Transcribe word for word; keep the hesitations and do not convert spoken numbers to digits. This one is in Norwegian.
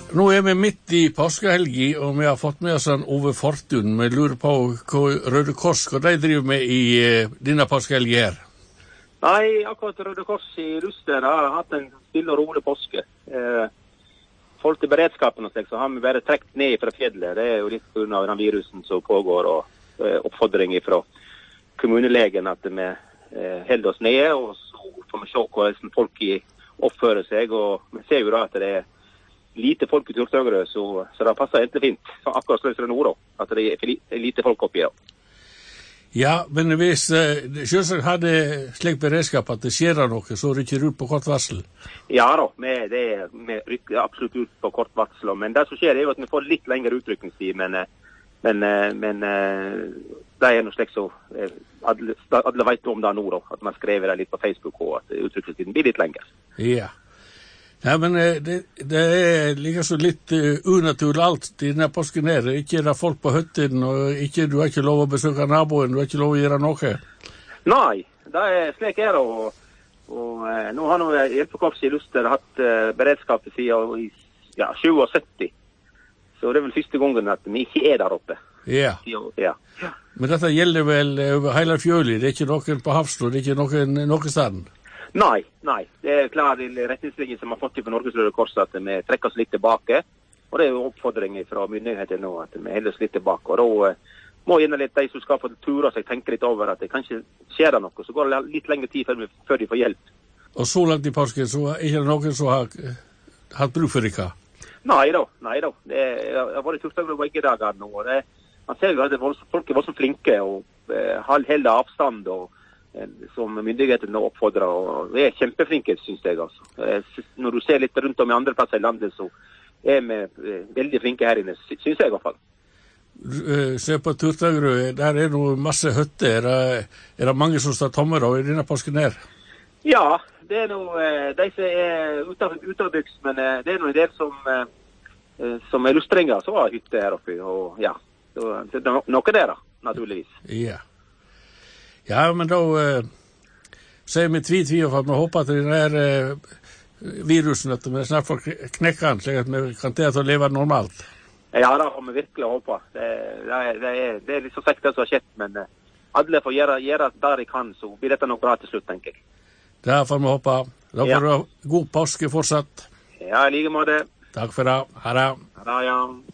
Nå er vi midt i påskehelgi, og vi har fått med oss en Ove Fortun. Vi lurer på hva Røde Kors, hva de driver med i uh, denne påskehelgi her? Nei, akkurat Røde Kors i Luster har hatt en stille og rolig påske. Eh, folk til beredskapen og slik, så har vi bare trekt ned fra fjellet. Det er jo litt på grunn av den virusen som pågår, og eh, oppfordring fra kommunelegen at vi eh, holder oss nede, og så får vi se hvordan folk oppfører seg. Og vi ser jo da at det er lite folk i Turtøgrø, så, så det passer helt fint. Akkurat sløs det nord, at det er li- lite folk oppi da. Ja, men hvis uh, selvsagt hadde slik beredskap at det skjer noe, så rykker det ut på kort varsel. Ja da, vi, det, vi rykker absolutt ut på kort varsel. Men det som skjer er jo at vi får litt lengre utrykningstid, men, men, men det er noe slik så alle, alle vet om det nå, da, at man skrev det litt på Facebook, og at utrykningstiden blir litt lengre. Ja. Ja, men det, det er like så litt uh, unaturlig alt i denne påsken her. Ikke er det folk på høtten, og ikke, du har ikke lov å besøke naboen, du har ikke lov å gjøre noe. Nei, det er slik er det. Og, og uh, nå har noe hjelpekorps i Luster hatt uh, beredskap siden ja, syttisju. Så det er vel første gangen at vi ikke er der oppe. Ja. Ja. Men dette gjelder vel over hele fjølet. Det er ikke noen på Hafstad, det er ikke noen, noen sted. Nei, nei. Det er klart retningslinjen som har fått fra Norges Røde Kors at vi trekker oss litt tilbake. Og det er jo oppfordringer fra myndigheter nå at vi holder oss litt tilbake. Og da uh, må gjerne litt de som skal få turer seg tenke litt over at det kanskje skjer det noe. Så går det litt lengre tid før, vi, før de får hjelp. Og så langt i påsken så er ikke det noen som har uh, hatt bruk for dere? Nei da, nei da. Det har vært Turtøgrø begge dager nå. Og det, man ser jo at folk er voldsomt flinke og uh, holder avstand og som myndighetene oppfordrer, og vi er kjempeflinke, synes jeg. Altså. Når du ser litt rundt om i andre plasser i landet, så er vi veldig flinke her inne, synes jeg i hvert fall. Se på Turtøgrø, der er noe masse høtter. Er det, er det mange som står tomme da, i denne påsken her? Ja, det er noe, de som er utavbyggs, men det er noe en del som, som er lustringer, så har hytte her oppe, og ja, så, det er noe der da, naturligvis. Ja. Ja, men da uh, sier vi tvi-tvi for at vi håper at den her uh, virusen at vi snart får knekke den, slik at vi kan til å leve normalt. Ja, det har vi virkelig håpet. Det, det, er, det, er, det er litt så sagt det som har skjedd, men uh, alle får gjøre, gjøre der de kan, så blir dette nok bra til slutt, tenker jeg. Det får vi håpe. Da får ja. Du ha god påske fortsatt. Ja, i like måte. Takk for det. Ha det. Ha det, ja.